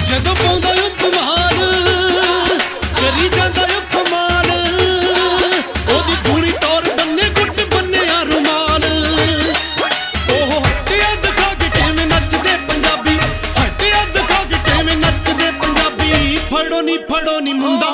जदों पाउंदा ओ कमाल करी जांदा ओ कमाल ओदी पूरी टौर बन्ने गुट बन्ने आ रुमाल ओह हट्टिया दिखा के किवें नचदे पंजाबी हट्टिया दिखा के किवें नचदे पंजाबी फड़ो नी मुंडा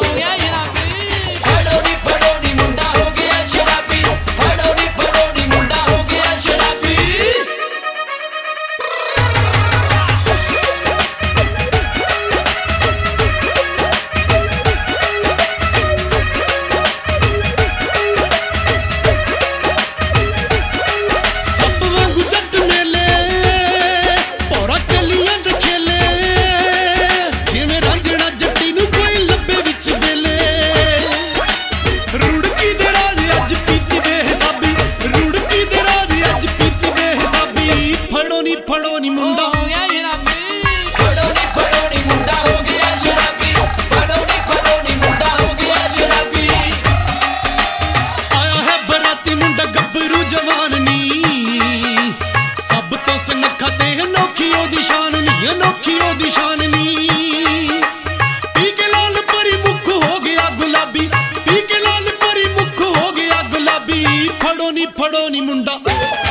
फड़ो नी मुंडा मुंडा हो गया शराबी फड़ो नी मुंडा हो गया शराबी आया है बराती मुंडा गब्बरू जवान नी सब तो सुनखा ते अनोखी ओदी शान नी अनोखी ओदी शान नी पी के लाल परी मुख हो गया गुलाबी पी के लाल परी मुख हो गया गुलाबी फड़ो नी मुंडा